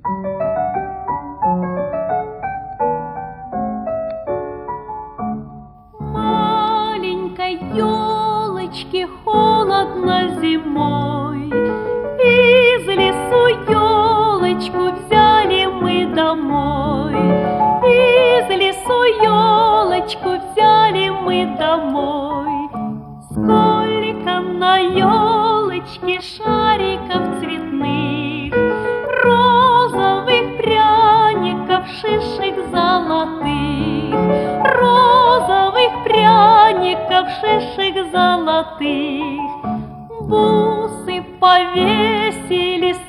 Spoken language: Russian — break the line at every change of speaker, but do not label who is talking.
Маленькой елочке холодно зимой, из лесу елочку взяли мы домой. Из лесу елочку взяли мы домой. Сколько на елочке шариков цветных, розовых пряников, шишек золотых, розовых пряников, шишек золотых. Бусы повесили